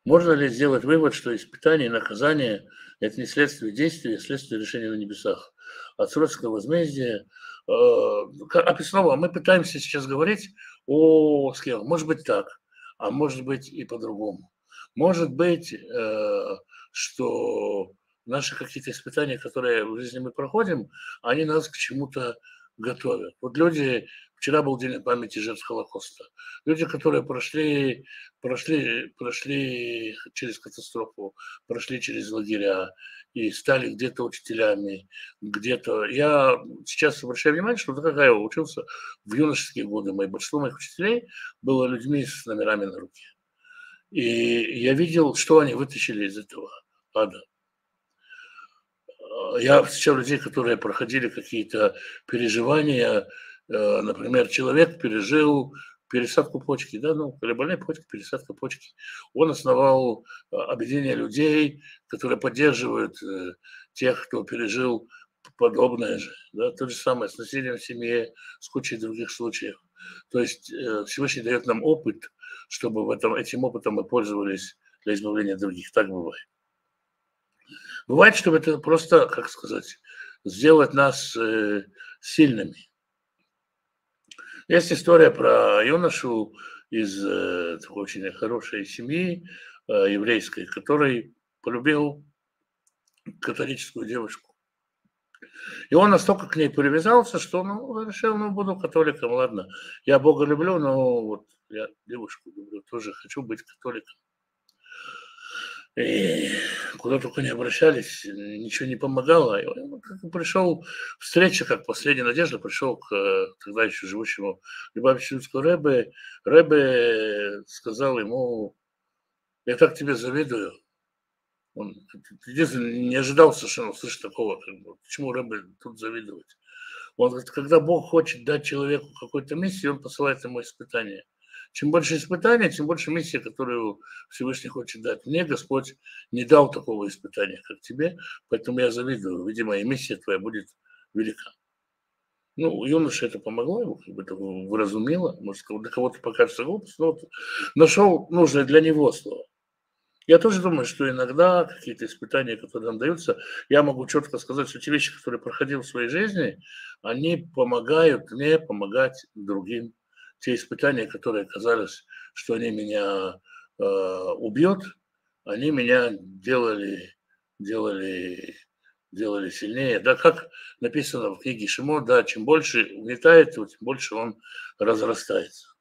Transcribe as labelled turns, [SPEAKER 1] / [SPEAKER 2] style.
[SPEAKER 1] Можно ли сделать вывод, что испытание и наказание – это не следствие действия, а следствие решения на небесах? Отсрочка возмездия. Снова мы пытаемся сейчас говорить о схемах. Может быть так, а может быть и по-другому. Может быть, что наши какие-то испытания, которые в жизни мы проходим, они нас к чему-то готовят. Вот люди, вчера был день памяти жертв Холокоста. Люди, которые прошли через катастрофу, прошли через лагеря и стали где-то учителями, где-то. Я сейчас обращаю внимание, что когда я учился в юношеские годы, большинство моих учителей было людьми с номерами на руке. И я видел, что они вытащили из этого ада. Я встречал людей, которые проходили какие-то переживания. Например, человек пережил пересадку почки, да, ну, или больная почка, пересадка почки. Он основал объединение людей, которые поддерживают тех, кто пережил подобное же. Да, то же самое с насилием в семье, с кучей других случаев. То есть Всевышний дает нам опыт, чтобы этим опытом мы пользовались для избавления других. Так бывает. Бывает, что это просто, как сказать, сделать нас сильными. Есть история про юношу из такой очень хорошей семьи еврейской, который полюбил католическую девушку. И он настолько к ней привязался, что решил, буду католиком, ладно. Я Бога люблю, но вот я девушку люблю, тоже хочу быть католиком. И куда только не обращались, ничего не помогало. И он пришел, встреча, как последняя надежда, пришел к тогда еще живущему Любавичинскому Ребе. Ребе сказал ему: я так тебе завидую. Он не ожидал совершенно услышать такого. Почему Ребе тут завидовать? Он говорит, когда Бог хочет дать человеку какую-то миссию, он посылает ему испытания. Чем больше испытаний, тем больше миссии, которую Всевышний хочет дать. Мне Господь не дал такого испытания, как тебе, поэтому я завидую. Видимо, и миссия твоя будет велика. Ну, юноше это помогло, его как бы это выразумило, может, для кого-то покажется глупость, но вот нашел нужное для него слово. Я тоже думаю, что иногда какие-то испытания, которые нам даются, я могу четко сказать, что те вещи, которые проходил в своей жизни, они помогают мне помогать другим. Те испытания, которые казались, что они меня убьют, они меня делали, делали сильнее. Да, как написано в книге Шимон, да, чем больше угнетает, тем больше он разрастается.